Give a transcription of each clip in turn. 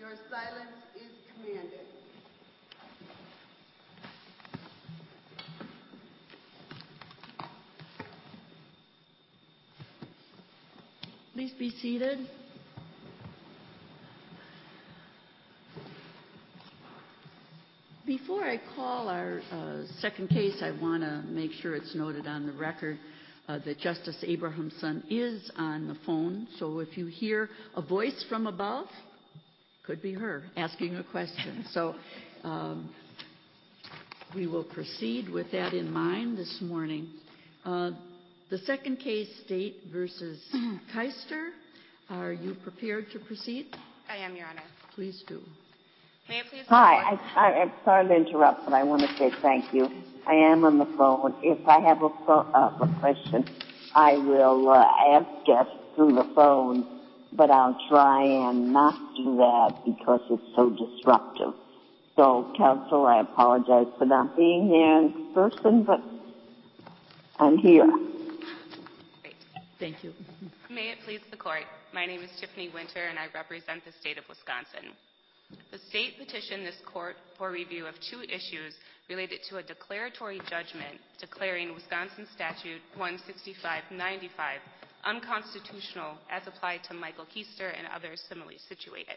Your silence is commanded. Please be seated. Before I call our second case, I want to make sure it's noted on the record that Justice Abrahamson is on the phone. So if you hear a voice from above, could be her asking a question. So we will proceed with that in mind this morning. The second case, State versus Keister. Are you prepared to proceed? I am, Your Honor. Please do. May it please Hi, I'm sorry to interrupt, but I want to say thank you. I am on the phone. If I have a question, I will ask it through the phone, but I'll try and not do that because it's so disruptive. So, counsel, I apologize for not being here in person, but I'm here. Great. Thank you. May it please the Court, my name is Tiffany Winter, and I represent the state of Wisconsin. The state petitioned this court for review of two issues related to a declaratory judgment declaring Wisconsin Statute 16595 unconstitutional as applied to Michael Keister and others similarly situated.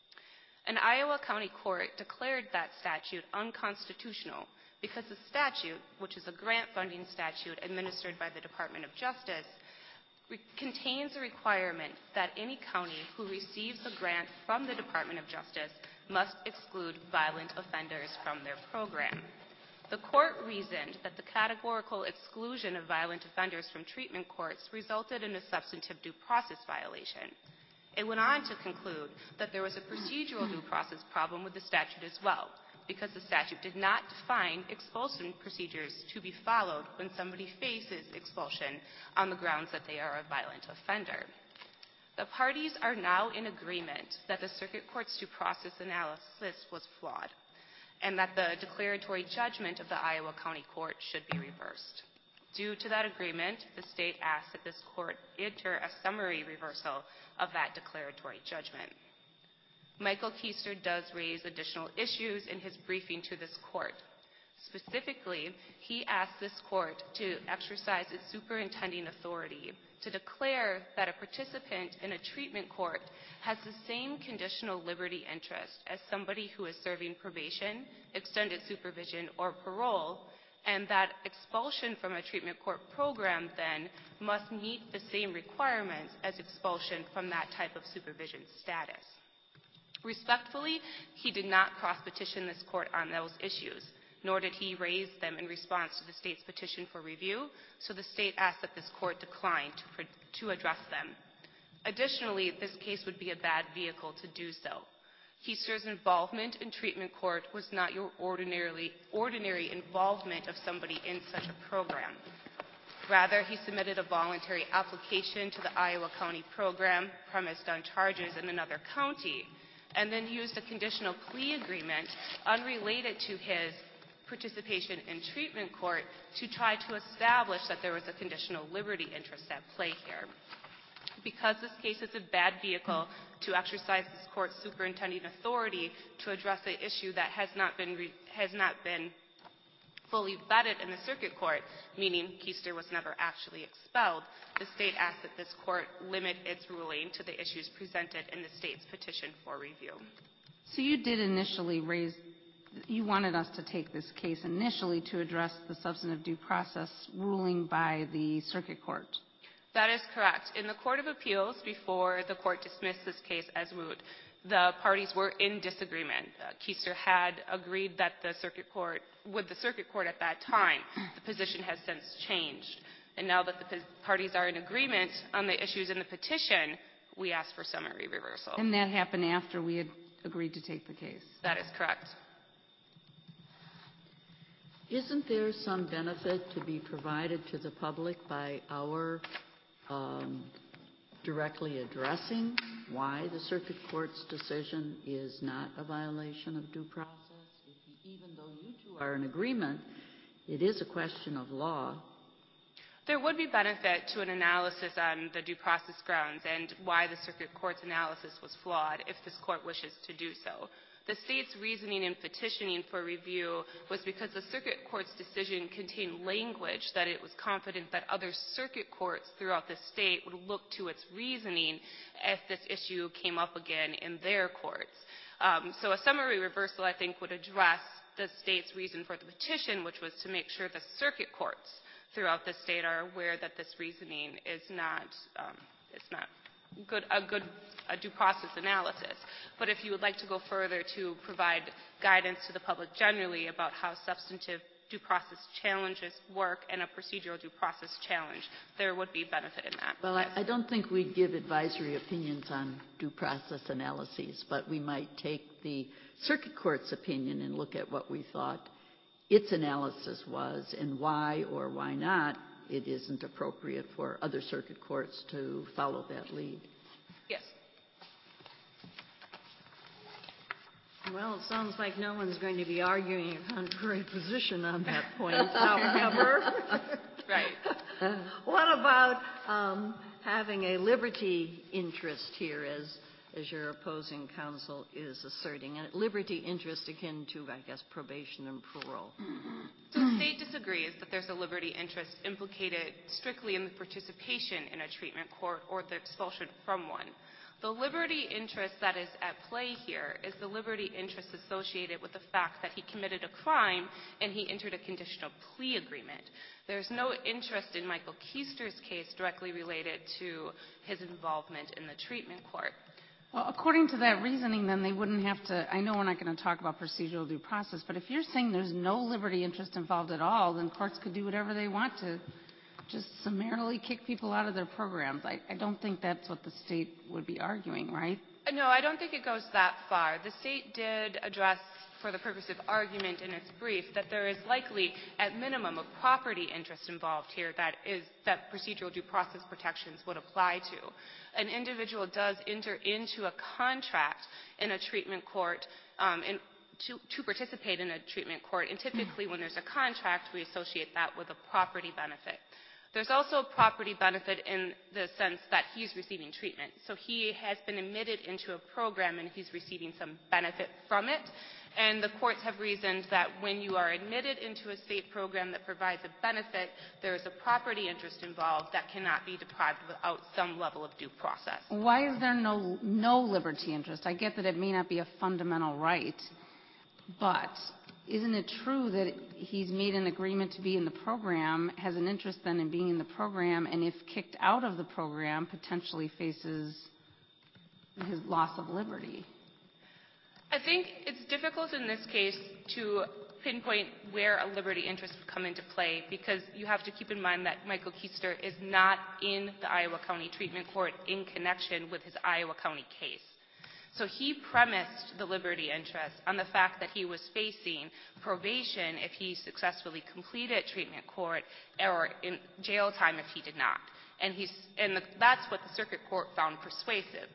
An Iowa County court declared that statute unconstitutional because the statute, which is a grant funding statute administered by the Department of Justice, contains a requirement that any county who receives a grant from the Department of Justice must exclude violent offenders from their program. The court reasoned that the categorical exclusion of violent offenders from treatment courts resulted in a substantive due process violation. It went on to conclude that there was a procedural due process problem with the statute as well, because the statute did not define expulsion procedures to be followed when somebody faces expulsion on the grounds that they are a violent offender. The parties are now in agreement that the circuit court's due process analysis was flawed and that the declaratory judgment of the Iowa County Court should be reversed. Due to that agreement, the state asks that this court enter a summary reversal of that declaratory judgment. Michael Keister does raise additional issues in his briefing to this court. Specifically, he asked this court to exercise its superintending authority to declare that a participant in a treatment court has the same conditional liberty interest as somebody who is serving probation, extended supervision, or parole, and that expulsion from a treatment court program then must meet the same requirements as expulsion from that type of supervision status. Respectfully, he did not cross-petition this court on those issues, nor did he raise them in response to the state's petition for review, so the state asked that this court decline to address them. Additionally, this case would be a bad vehicle to do so. Keister's involvement in treatment court was not your ordinary involvement of somebody in such a program. Rather, he submitted a voluntary application to the Iowa County program premised on charges in another county, and then used a conditional plea agreement unrelated to his participation in treatment court to try to establish that there was a conditional liberty interest at play here. Because this case is a bad vehicle to exercise this court's superintending authority to address an issue that has not been fully vetted in the circuit court, meaning Keister was never actually expelled, the state asked that this court limit its ruling to the issues presented in the state's petition for review. So you did initially you wanted us to take this case initially to address the substantive due process ruling by the circuit court. That is correct. In the Court of Appeals, before the court dismissed this case as moot, the parties were in disagreement. Keister had agreed that with the circuit court at that time. The position has since changed. And now that the parties are in agreement on the issues in the petition, we ask for summary reversal. And that happened after we had agreed to take the case. That is correct. Isn't there some benefit to be provided to the public by our directly addressing why the circuit court's decision is not a violation of due process? Even though you two are in agreement, it is a question of law. There would be benefit to an analysis on the due process grounds and why the circuit court's analysis was flawed if this court wishes to do so. The state's reasoning in petitioning for review was because the circuit court's decision contained language that it was confident that other circuit courts throughout the state would look to its reasoning if this issue came up again in their courts. So a summary reversal, I think, would address the state's reason for the petition, which was to make sure the circuit courts throughout the state are aware that this reasoning is not a due process analysis. But if you would like to go further to provide guidance to the public generally about how substantive due process challenges work and a procedural due process challenge, there would be benefit in that. Well, I don't think we'd give advisory opinions on due process analyses, but we might take the circuit court's opinion and look at what we thought its analysis was and why or why not it isn't appropriate for other circuit courts to follow that lead. Yes. Well, it sounds like no one's going to be arguing a contrary position on that point. However, right. What about having a liberty interest here, as your opposing counsel is asserting, a liberty interest akin to, I guess, probation and parole? So the state disagrees that there's a liberty interest implicated strictly in the participation in a treatment court or the expulsion from one. The liberty interest that is at play here is the liberty interest associated with the fact that he committed a crime and he entered a conditional plea agreement. There's no interest in Michael Keister's case directly related to his involvement in the treatment court. Well, according to that reasoning, then they wouldn't have to, I know we're not going to talk about procedural due process, but if you're saying there's no liberty interest involved at all, then courts could do whatever they want to just summarily kick people out of their programs. I don't think that's what the state would be arguing, right? No, I don't think it goes that far. The state did address, for the purpose of argument in its brief, that there is likely, at minimum, a property interest involved here that procedural due process protections would apply to. An individual does enter into a contract in a treatment court to participate in a treatment court, and typically when there's a contract, we associate that with a property benefit. There's also a property benefit in the sense that he's receiving treatment. So he has been admitted into a program and he's receiving some benefit from it. And the courts have reasoned that when you are admitted into a state program that provides a benefit, there is a property interest involved that cannot be deprived without some level of due process. Why is there no liberty interest? I get that it may not be a fundamental right, but isn't it true that he's made an agreement to be in the program, has an interest then in being in the program, and if kicked out of the program, potentially faces his loss of liberty? I think it's difficult in this case to pinpoint where a liberty interest would come into play, because you have to keep in mind that Michael Keister is not in the Iowa County Treatment Court in connection with his Iowa County case. So he premised the liberty interest on the fact that he was facing probation if he successfully completed treatment court, or in jail time if he did not. And that's what the circuit court found persuasive.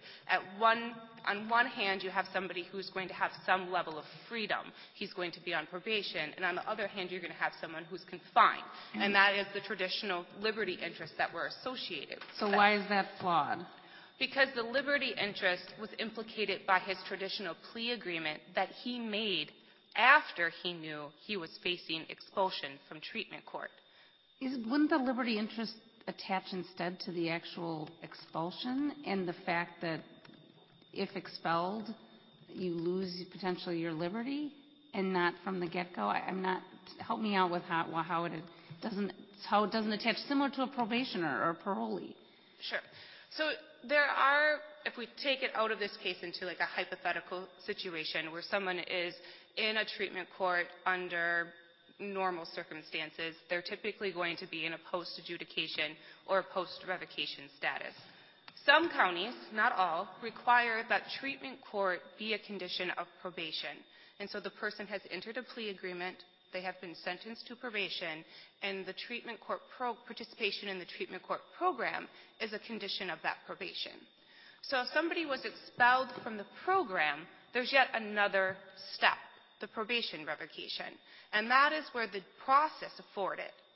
On one hand, you have somebody who's going to have some level of freedom. He's going to be on probation. And on the other hand, you're going to have someone who's confined. And that is the traditional liberty interest that we're associated with. So why is that flawed? Because the liberty interest was implicated by his traditional plea agreement that he made after he knew he was facing expulsion from treatment court. Wouldn't the liberty interest attach instead to the actual expulsion and the fact that if expelled, you lose potentially your liberty and not from the get-go? Help me out with how it doesn't attach, similar to a probationer or a parolee. Sure. So there are, if we take it out of this case into like a hypothetical situation where someone is in a treatment court under normal circumstances, they're typically going to be in a post-adjudication or post-revocation status. Some counties, not all, require that treatment court be a condition of probation. And so the person has entered a plea agreement, they have been sentenced to probation, and the treatment court participation in the treatment court program is a condition of that probation. So if somebody was expelled from the program, there's yet another step, the probation revocation. And that is where the process afforded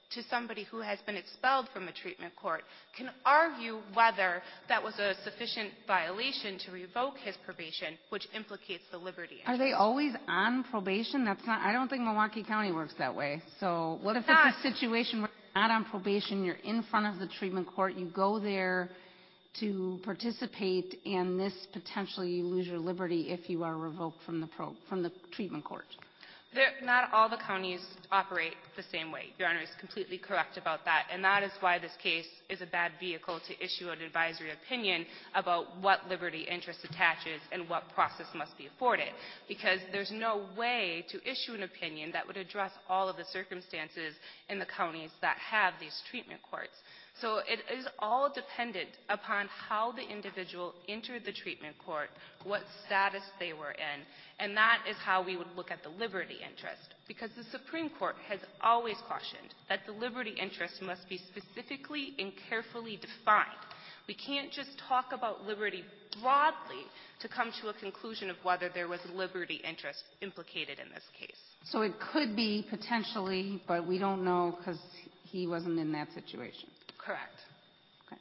to somebody who has been expelled from a treatment court can argue whether that was a sufficient violation to revoke his probation, which implicates the liberty interest. Are they always on probation? That's not, I don't think Milwaukee County works that way. So what if it's a situation where you're not on probation, you're in front of the treatment court, you go there to participate, and this potentially you lose your liberty if you are revoked from the treatment court? Not all the counties operate the same way. Your Honor is completely correct about that, and that is why this case is a bad vehicle to issue an advisory opinion about what liberty interest attaches and what process must be afforded, because there's no way to issue an opinion that would address all of the circumstances in the counties that have these treatment courts. So it is all dependent upon how the individual entered the treatment court, what status they were in, and that is how we would look at the liberty interest. Because the Supreme Court has always cautioned that the liberty interest must be specifically and carefully defined. We can't just talk about liberty broadly to come to a conclusion of whether there was liberty interest implicated in this case. So it could be potentially, but we don't know because he wasn't in that situation. Correct. Okay.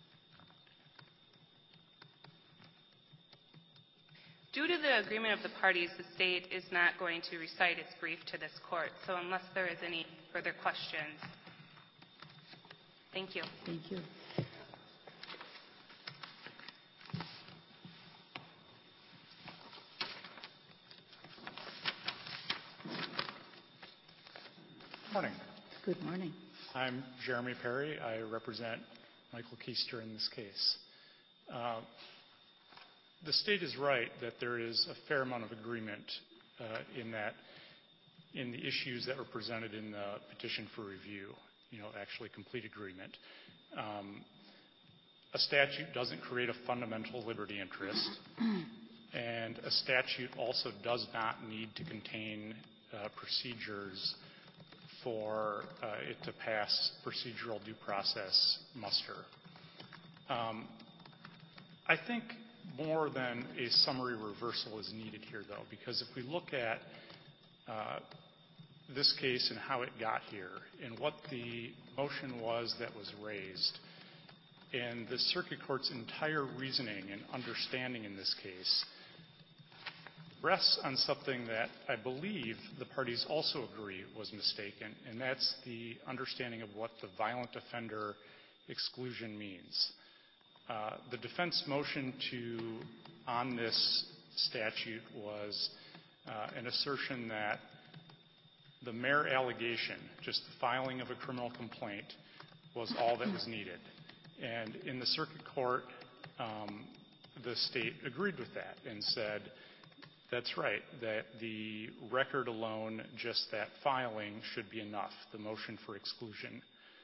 Due to the agreement of the parties, the state is not going to recite its brief to this court. So unless there is any further questions, thank you. Thank you. Morning. Good morning. I'm Jeremy Perry. I represent Michael Keister in this case. The state is right that there is a fair amount of agreement in the issues that were presented in the petition for review, actually complete agreement. A statute doesn't create a fundamental liberty interest, and a statute also does not need to contain procedures for it to pass procedural due process muster. I think more than a summary reversal is needed here, though, because if we look at this case and how it got here and what the motion was that was raised, and the circuit court's entire reasoning and understanding in this case rests on something that I believe the parties also agree was mistaken, and that's the understanding of what the violent offender exclusion means. The defense motion on this statute was an assertion that the mere allegation, just the filing of a criminal complaint, was all that was needed. And in the circuit court, the state agreed with that and said, that's right, that the record alone, just that filing, should be enough, the motion for exclusion.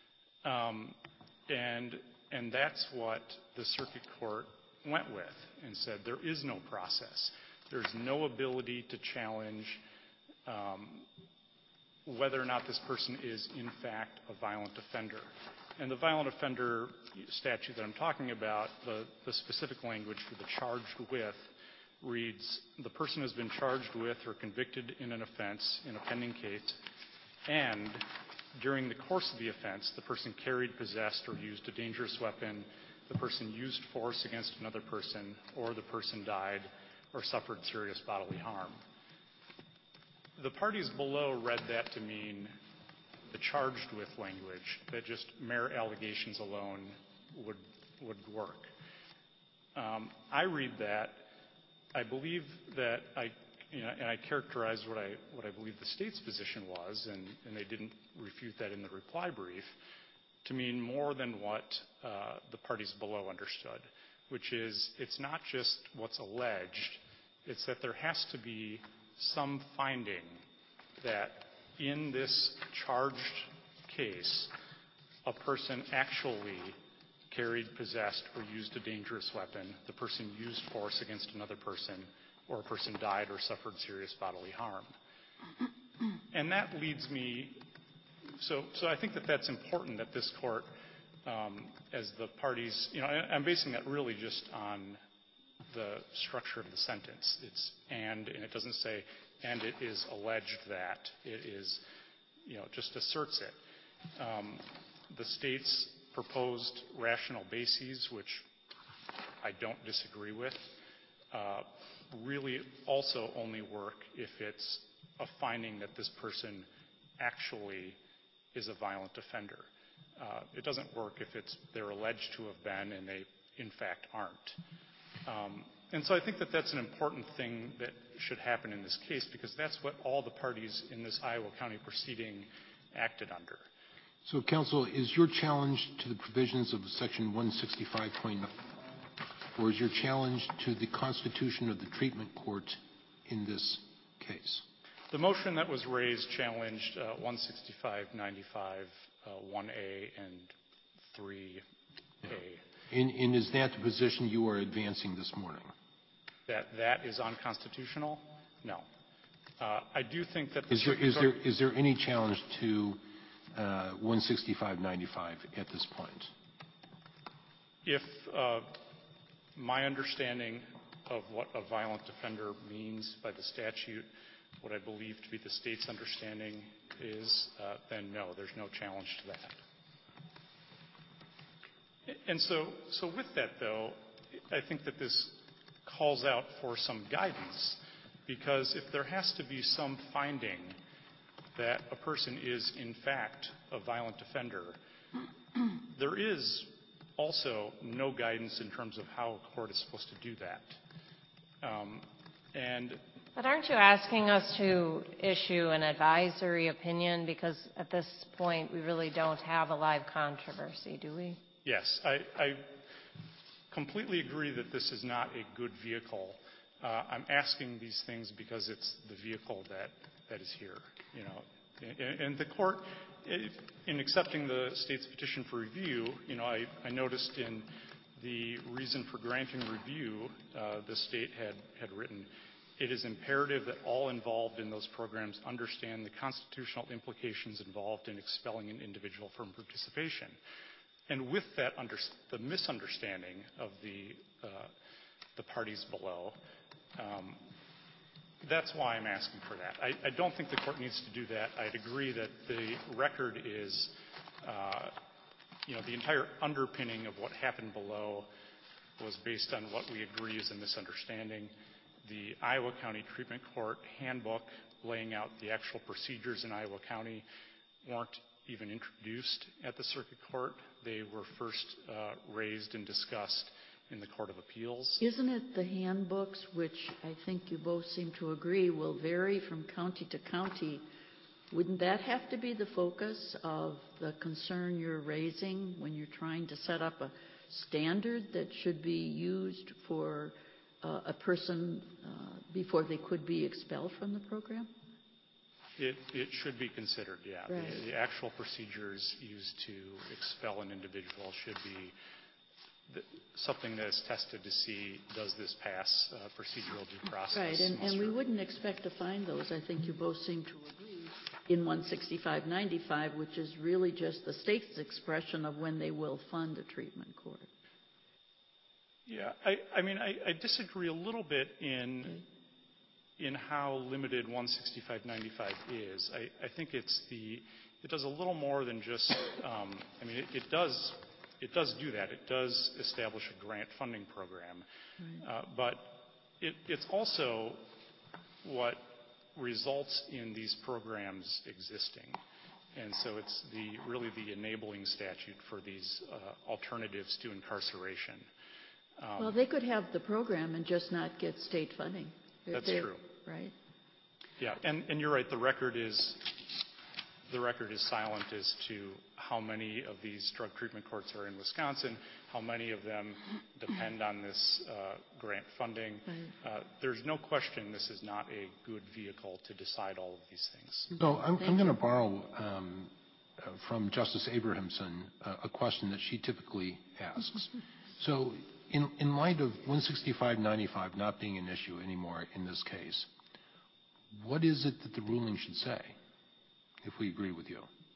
And that's what the circuit court went with and said there is no process. There's no ability to challenge whether or not this person is, in fact, a violent offender. And the violent offender statute that I'm talking about, the specific language for the charged with, reads, the person has been charged with or convicted in an offense in a pending case, and during the course of the offense, the person carried, possessed, or used a dangerous weapon, the person used force against another person, or the person died or suffered serious bodily harm. The parties below read that to mean the charged with language, that just mere allegations alone would work. I read that. I believe that and I characterized what I believe the state's position was, and they didn't refute that in the reply brief, to mean more than what the parties below understood, which is it's not just what's alleged, it's that there has to be some finding that in this charged case, a person actually carried, possessed, or used a dangerous weapon, the person used force against another person, or a person died or suffered serious bodily harm. And that leads me, so I think that that's important that this court, as the parties, I'm basing that really just on the structure of the sentence. It's and it doesn't say, and it is alleged that. It is, just asserts it. The state's proposed rational bases, which I don't disagree with, really also only work if it's a finding that this person actually is a violent offender. It doesn't work if they're alleged to have been and they, in fact, aren't. And so I think that that's an important thing that should happen in this case, because that's what all the parties in this Iowa County proceeding acted under. So, counsel, is your challenge to the provisions of Section 165.9, or is your challenge to the constitution of the treatment court in this case? The motion that was raised challenged 165.95, 1A and 3A. And is that the position you are advancing this morning? That is unconstitutional? No. I do think that is there any challenge to 165.95 at this point? If my understanding of what a violent offender means by the statute, what I believe to be the state's understanding is, then no, there's no challenge to that. And so with that, though, I think that this calls out for some guidance, because if there has to be some finding that a person is, in fact, a violent offender, there is also no guidance in terms of how a court is supposed to do that. But aren't you asking us to issue an advisory opinion, because at this point we really don't have a live controversy, do we? Yes. I completely agree that this is not a good vehicle. I'm asking these things because it's the vehicle that is here. You know, and the court, in accepting the state's petition for review, you know, I noticed in the reason for granting review, the state had written, it is imperative that all involved in those programs understand the constitutional implications involved in expelling an individual from participation. And with that, the misunderstanding of the parties below, that's why I'm asking for that. I don't think the court needs to do that. I'd agree that the record is, you know, the entire underpinning of what happened below was based on what we agree is a misunderstanding. The Iowa County Treatment Court handbook laying out the actual procedures in Iowa County weren't even introduced at the circuit court. They were first raised and discussed in the Court of Appeals. Isn't it the handbooks, which I think you both seem to agree will vary from county to county? Wouldn't that have to be the focus of the concern you're raising when you're trying to set up a standard that should be used for a person before they could be expelled from the program? It should be considered, yeah. Right. The actual procedures used to expel an individual should be something that is tested to see, does this pass procedural due process? Right, and we wouldn't expect to find those. I think you both seem to agree in 165.95, which is really just the state's expression of when they will fund a treatment court. Yeah, I mean, I disagree a little bit in how limited 165.95 is. I think it does a little more than just, I mean, it does do that. It does establish a grant funding program. Right. But it's also what results in these programs existing. And so it's really the enabling statute for these alternatives to incarceration. Well, they could have the program and just not get state funding. That's true. Right? Yeah, and you're right, the record is silent as to how many of these drug treatment courts are in Wisconsin, how many of them depend on this grant funding. Right. There's no question this is not a good vehicle to decide all of these things. So I'm going to borrow from Justice Abrahamson a question that she typically asks. So in light of 165.95 not being an issue anymore in this case, what is it that the ruling should say, if we agree with you?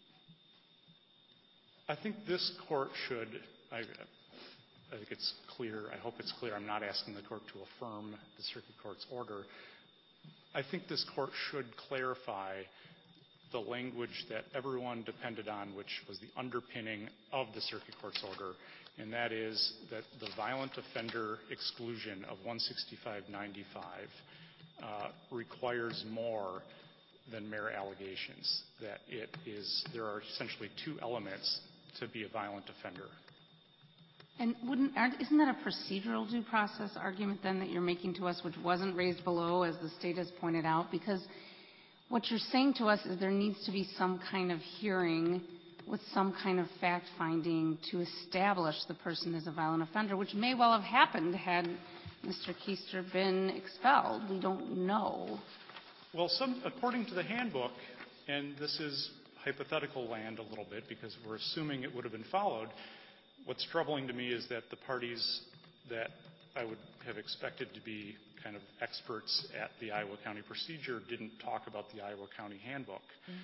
I think this court should, I think it's clear, I hope it's clear, I'm not asking the court to affirm the circuit court's order. I think this court should clarify the language that everyone depended on, which was the underpinning of the circuit court's order, and that is that the violent offender exclusion of 16595 requires more than mere allegations, that there are essentially two elements to be a violent offender. And isn't that a procedural due process argument then that you're making to us, which wasn't raised below, as the state has pointed out? Because what you're saying to us is there needs to be some kind of hearing with some kind of fact-finding to establish the person as a violent offender, which may well have happened had Mr. Keister been expelled. We don't know. Well, according to the handbook, and this is hypothetical land a little bit because we're assuming it would have been followed, what's troubling to me is that the parties that I would have expected to be kind of experts at the Iowa County procedure didn't talk about the Iowa County handbook.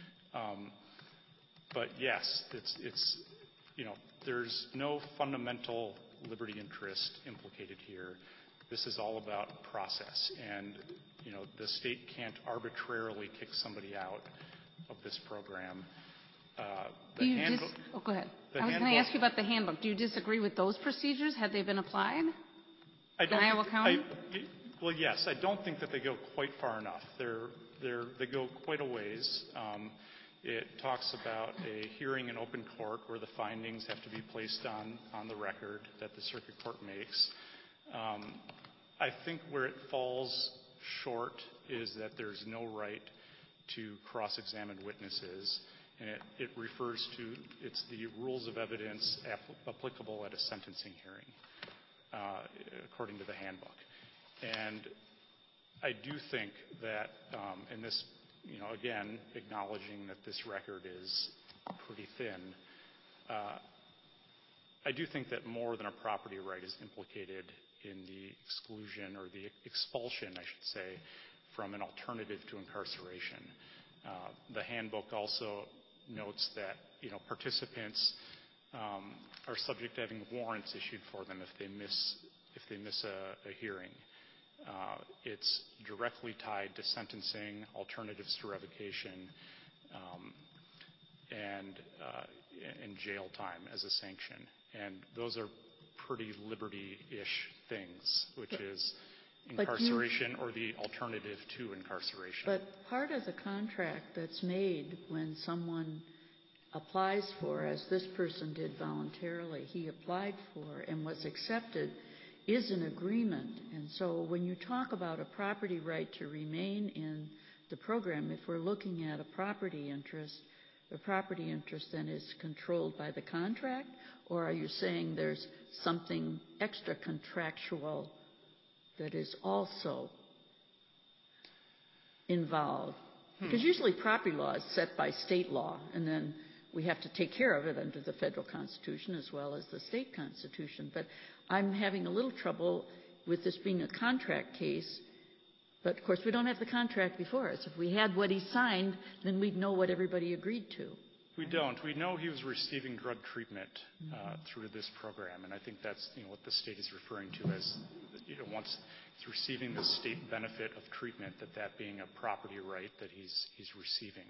But yes, it's there's no fundamental liberty interest implicated here. This is all about process, and the state can't arbitrarily kick somebody out of this program. Go ahead. I was going to ask you about the handbook. Do you disagree with those procedures? Had they been applied in Iowa County? Well, yes. I don't think that they go quite far enough. They go quite a ways. It talks about a hearing in open court where the findings have to be placed on the record that the circuit court makes. I think where it falls short is that there's no right to cross-examine witnesses, and it refers to it's the rules of evidence applicable at a sentencing hearing, according to the handbook. And I do think that, and this, again, acknowledging that this record is pretty thin, I do think that more than a property right is implicated in the exclusion or the expulsion, I should say, from an alternative to incarceration. The handbook also notes that, participants are subject to having warrants issued for them if they miss a hearing. It's directly tied to sentencing, alternatives to revocation, and jail time as a sanction. And those are pretty liberty-ish things, which is incarceration or the alternative to incarceration. But part of the contract that's made when someone applies for, as this person did voluntarily, he applied for and was accepted, is an agreement. And so when you talk about a property right to remain in the program, if we're looking at a property interest, the property interest then is controlled by the contract, or are you saying there's something extra contractual that is also involved? Because usually property law is set by state law, and then we have to take care of it under the federal Constitution as well as the state Constitution. But I'm having a little trouble with this being a contract case. But, of course, we don't have the contract before us. If we had what he signed, then we'd know what everybody agreed to. We don't. We know he was receiving drug treatment through this program, and I think that's what the state is referring to as once he's receiving the state benefit of treatment, that being a property right that he's receiving.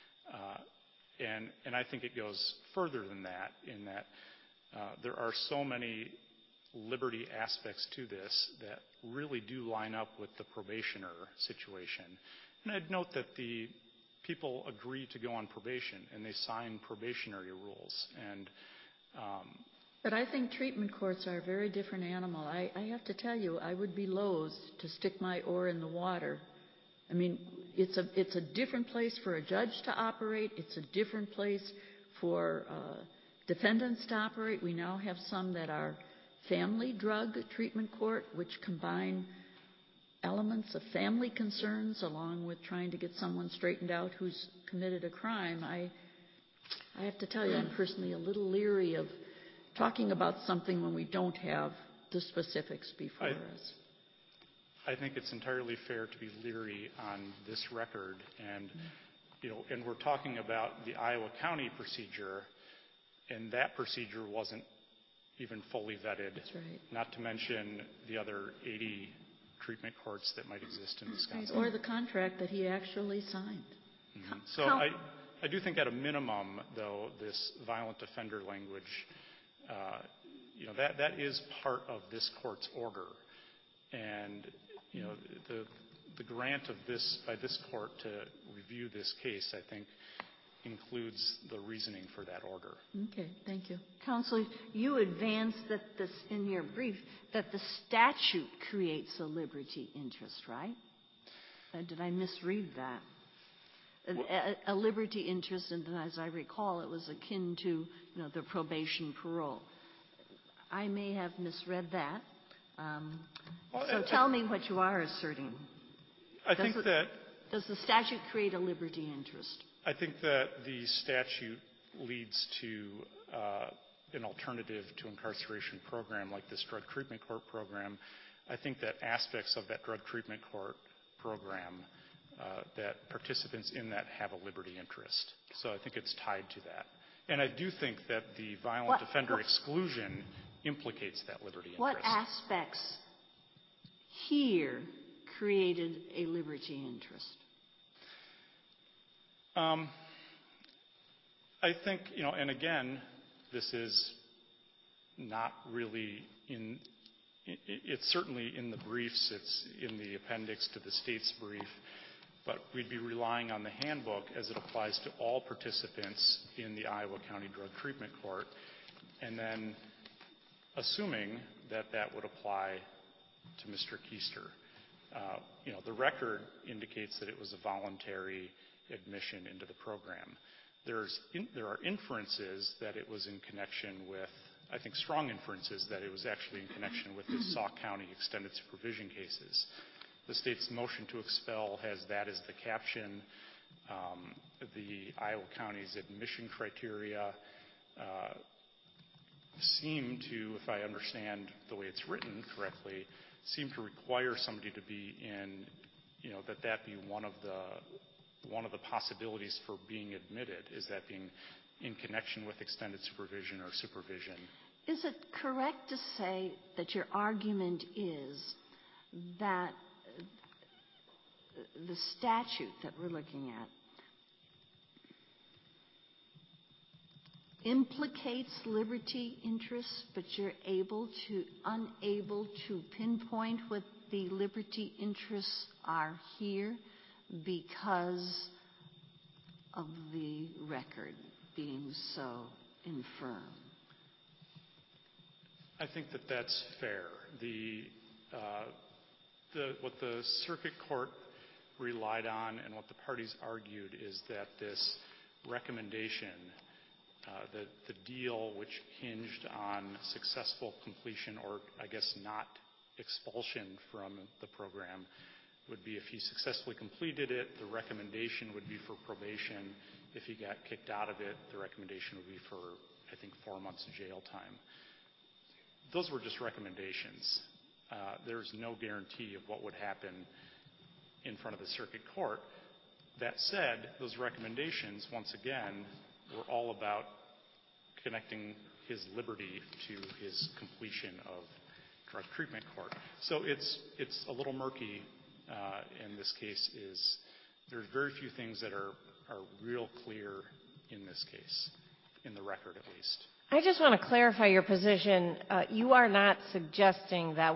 And I think it goes further than that, in that there are so many liberty aspects to this that really do line up with the probationer situation. And I'd note that the people agree to go on probation, and they sign probationary rules. But I think treatment courts are a very different animal. I have to tell you, I would be loath to stick my oar in the water. I mean, it's a different place for a judge to operate. It's a different place for defendants to operate. We now have some that are family drug treatment court, which combine elements of family concerns along with trying to get someone straightened out who's committed a crime. I have to tell you, I'm personally a little leery of talking about something when we don't have the specifics before us. I think it's entirely fair to be leery on this record, and and we're talking about the Iowa County procedure, and that procedure wasn't even fully vetted. That's right. Not to mention the other 80 treatment courts that might exist in Wisconsin. Or the contract that he actually signed. So I do think at a minimum, though, this violent offender language, that is part of this court's order. And, the grant of this by this court to review this case, I think, includes the reasoning for that order. Okay, thank you. Counselor, you advanced that this, in your brief, that the statute creates a liberty interest, right? Did I misread that? A liberty interest, and as I recall, it was akin to, the probation parole. I may have misread that. So tell me what you are asserting. Does the statute create a liberty interest? I think that the statute leads to an alternative to incarceration program like this drug treatment court program. I think that aspects of that drug treatment court program, that participants in that have a liberty interest. So I think it's tied to that. And I do think that the violent offender exclusion implicates that liberty interest. What aspects here created a liberty interest? I think, and again, this is not really it's certainly in the briefs, it's in the appendix to the state's brief, but we'd be relying on the handbook as it applies to all participants in the Iowa County Drug Treatment Court, and then assuming that that would apply to Mr. Keister. The record indicates that it was a voluntary admission into the program. There are inferences that it was in connection with, I think strong inferences that it was actually in connection with the Sauk County extended supervision cases. The state's motion to expel has that as the caption. The Iowa County's admission criteria seem to, if I understand the way it's written correctly, seem to require somebody to be in, that be one of the possibilities for being admitted, is that being in connection with extended supervision or supervision. Is it correct to say that your argument is that the statute that we're looking at implicates liberty interests, but you're unable to pinpoint what the liberty interests are here because of the record being so infirm? I think that that's fair. What the circuit court relied on and what the parties argued is that this recommendation, the deal which hinged on successful completion or I guess not expulsion from the program, would be if he successfully completed it, the recommendation would be for probation. If he got kicked out of it, the recommendation would be for, I think, 4 months of jail time. Those were just recommendations. There's no guarantee of what would happen in front of the circuit court. That said, those recommendations, once again, were all about connecting his liberty to his completion of drug treatment court. So it's a little murky in this case. There's very few things that are real clear in this case, in the record at least. I just want to clarify your position. You are not suggesting that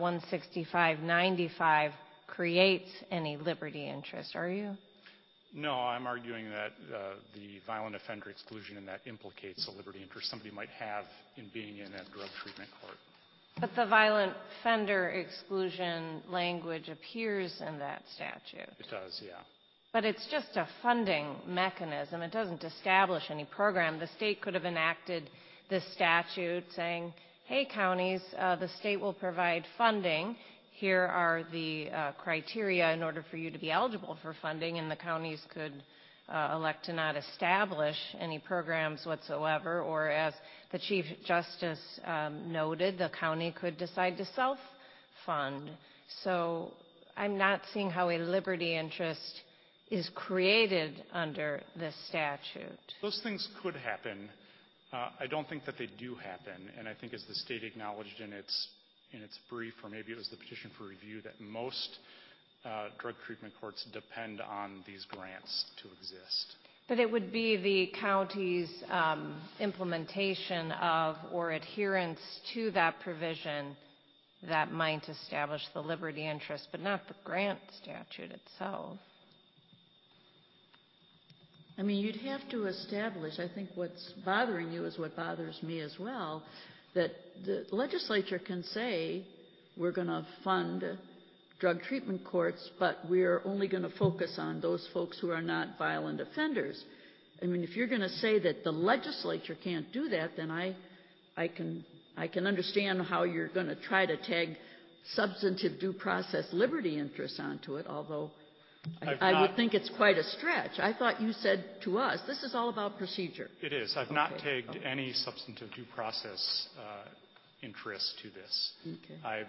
16595 creates any liberty interest, are you? No, I'm arguing that the violent offender exclusion in that implicates a liberty interest somebody might have in being in a drug treatment court. But the violent offender exclusion language appears in that statute. It does, yeah. But it's just a funding mechanism. It doesn't establish any program. The state could have enacted this statute saying, hey, counties, the state will provide funding. Here are the criteria in order for you to be eligible for funding, and the counties could elect to not establish any programs whatsoever, or as the Chief Justice noted, the county could decide to self-fund. So I'm not seeing how a liberty interest is created under this statute. Those things could happen. I don't think that they do happen, and I think as the state acknowledged in its brief, or maybe it was the petition for review, that most drug treatment courts depend on these grants to exist. But it would be the county's implementation of or adherence to that provision that might establish the liberty interest, but not the grant statute itself. I mean, you'd have to establish, I think what's bothering you is what bothers me as well, that the legislature can say we're going to fund drug treatment courts, but we're only going to focus on those folks who are not violent offenders. I mean, if you're going to say that the legislature can't do that, then I can understand how you're going to try to tag substantive due process liberty interests onto it, although I would think it's quite a stretch. I thought you said to us, this is all about procedure. It is. I've not tagged any substantive due process interest to this. Okay. I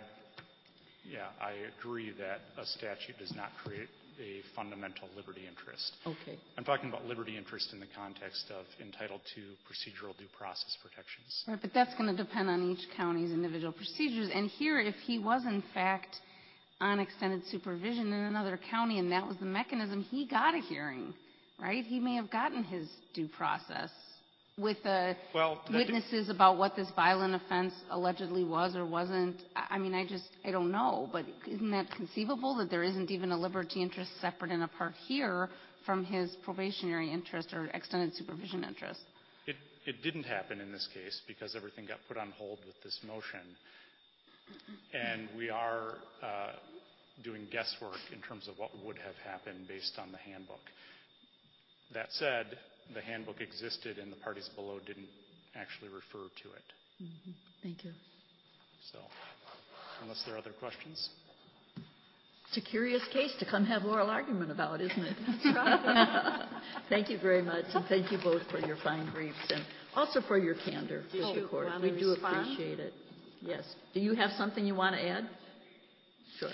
agree that a statute does not create a fundamental liberty interest. Okay. I'm talking about liberty interest in the context of entitled to procedural due process protections. Right, but that's going to depend on each county's individual procedures. And here, if he was in fact on extended supervision in another county and that was the mechanism, he got a hearing, right? He may have gotten his due process with witnesses about what this violent offense allegedly was or wasn't. I mean, I don't know, but isn't that conceivable that there isn't even a liberty interest separate and apart here from his probationary interest or extended supervision interest? It didn't happen in this case because everything got put on hold with this motion. And we are doing guesswork in terms of what would have happened based on the handbook. That said, the handbook existed and the parties below didn't actually refer to it. Mm-hmm. Thank you. So, unless there are other questions. It's a curious case to come have oral argument about, isn't it? That's right. Thank you very much, and thank you both for your fine briefs and also for your candor for the court. We do appreciate it. Yes. Do you have something you want to add? Sure.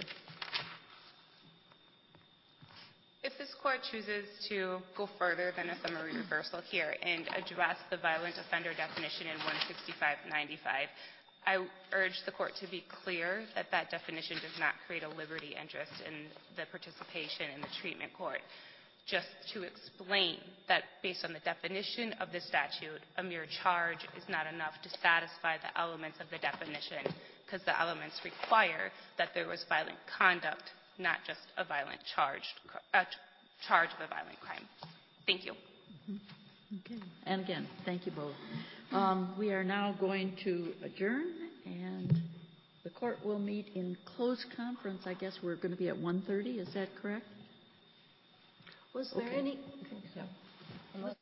If this court chooses to go further than a summary reversal here and address the violent offender definition in 16595, I urge the court to be clear that that definition does not create a liberty interest in the participation in the treatment court. Just to explain that based on the definition of the statute, a mere charge is not enough to satisfy the elements of the definition, because the elements require that there was violent conduct, not just a violent charge of a violent crime. Thank you. Mm-hmm. Okay. And again, thank you both. We are now going to adjourn, and the court will meet in closed conference. I guess we're going to be at 1:30. Is that correct? Was there any? I think so.